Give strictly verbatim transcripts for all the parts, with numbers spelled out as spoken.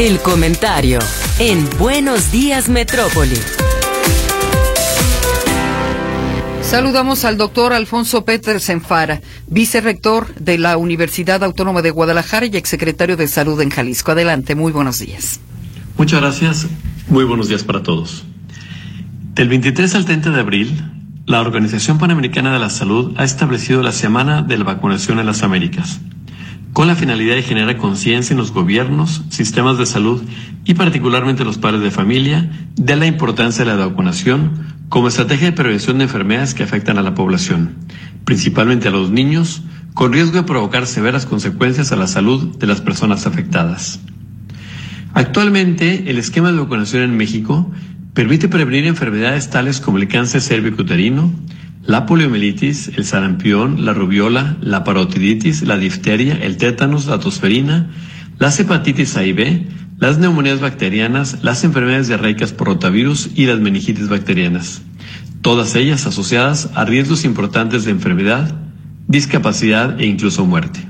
El comentario en Buenos Días Metrópoli. Saludamos al doctor Alfonso Petersen Fara, vicerrector de la Universidad Autónoma de Guadalajara y exsecretario de Salud en Jalisco. Adelante, muy buenos días. Muchas gracias, muy buenos días para todos. Del veintitrés al treinta de abril, la Organización Panamericana de la Salud ha establecido la Semana de la Vacunación en las Américas, con la finalidad de generar conciencia en los gobiernos, sistemas de salud y particularmente los padres de familia de la importancia de la vacunación como estrategia de prevención de enfermedades que afectan a la población, principalmente a los niños, con riesgo de provocar severas consecuencias a la salud de las personas afectadas. Actualmente, el esquema de vacunación en México permite prevenir enfermedades tales como el cáncer cervicuterino, la poliomielitis, el sarampión, la rubiola, la parotiditis, la difteria, el tétanos, la tosferina, las hepatitis A y B, las neumonías bacterianas, las enfermedades diarreicas por rotavirus y las meningitis bacterianas, todas ellas asociadas a riesgos importantes de enfermedad, discapacidad e incluso muerte.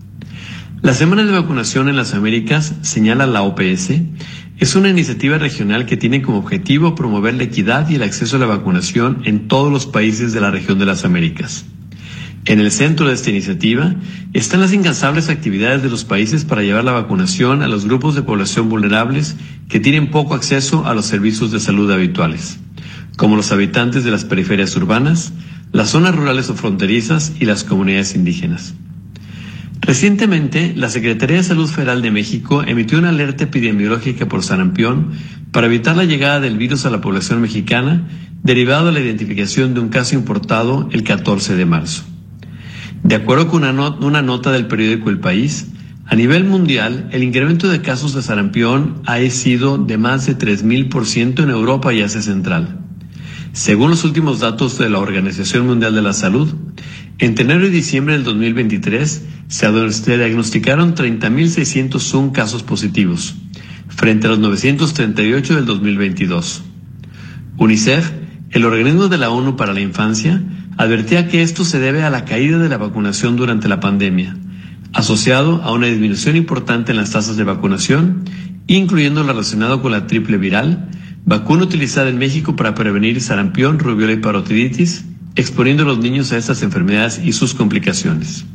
La Semana de Vacunación en las Américas, señala la O P S, es una iniciativa regional que tiene como objetivo promover la equidad y el acceso a la vacunación en todos los países de la región de las Américas. En el centro de esta iniciativa están las incansables actividades de los países para llevar la vacunación a los grupos de población vulnerables que tienen poco acceso a los servicios de salud habituales, como los habitantes de las periferias urbanas, las zonas rurales o fronterizas y las comunidades indígenas. Recientemente, la Secretaría de Salud Federal de México emitió una alerta epidemiológica por sarampión para evitar la llegada del virus a la población mexicana, derivado de la identificación de un caso importado el catorce de marzo. De acuerdo con una, not- una nota del periódico El País, a nivel mundial, el incremento de casos de sarampión ha sido de más de tres mil por ciento en Europa y Asia Central. Según los últimos datos de la Organización Mundial de la Salud, entre enero y diciembre del dos mil veintitrés se diagnosticaron treinta mil seiscientos uno casos positivos, frente a los novecientos treinta y ocho del dos mil veintidós. UNICEF, el organismo de la ONU para la Infancia, advertía que esto se debe a la caída de la vacunación durante la pandemia, asociado a una disminución importante en las tasas de vacunación, incluyendo lo relacionado con la triple viral, vacuna utilizada en México para prevenir sarampión, rubiola y parotiditis, exponiendo a los niños a estas enfermedades y sus complicaciones.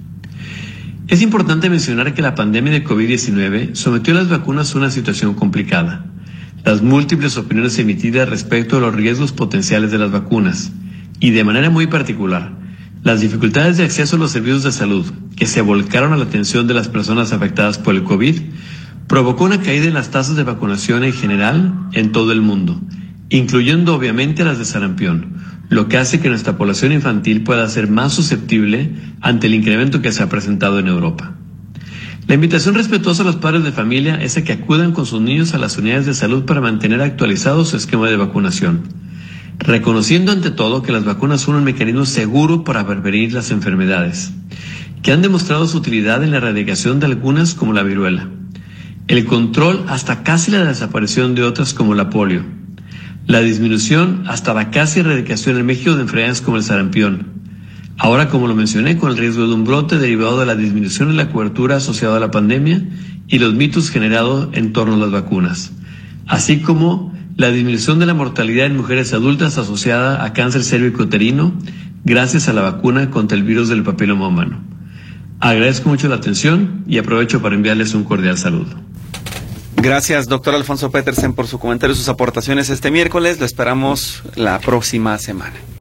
Es importante mencionar que la pandemia de COVID diecinueve sometió a las vacunas a una situación complicada. Las múltiples opiniones emitidas respecto a los riesgos potenciales de las vacunas y, de manera muy particular, las dificultades de acceso a los servicios de salud que se volcaron a la atención de las personas afectadas por el COVID, provocó una caída en las tasas de vacunación en general en todo el mundo, incluyendo obviamente las de sarampión, lo que hace que nuestra población infantil pueda ser más susceptible ante el incremento que se ha presentado en Europa. La invitación respetuosa a los padres de familia es a que acudan con sus niños a las unidades de salud para mantener actualizado su esquema de vacunación, reconociendo ante todo que las vacunas son un mecanismo seguro para prevenir las enfermedades, que han demostrado su utilidad en la erradicación de algunas como la viruela, el control hasta casi la desaparición de otras como la polio, la disminución hasta la casi erradicación en México de enfermedades como el sarampión. Ahora, como lo mencioné, con el riesgo de un brote derivado de la disminución en la cobertura asociada a la pandemia y los mitos generados en torno a las vacunas, así como la disminución de la mortalidad en mujeres adultas asociada a cáncer cervicuterino gracias a la vacuna contra el virus del papiloma humano. Agradezco mucho la atención y aprovecho para enviarles un cordial saludo. Gracias, doctor Alfonso Petersen, por su comentario y sus aportaciones este miércoles. Lo esperamos la próxima semana.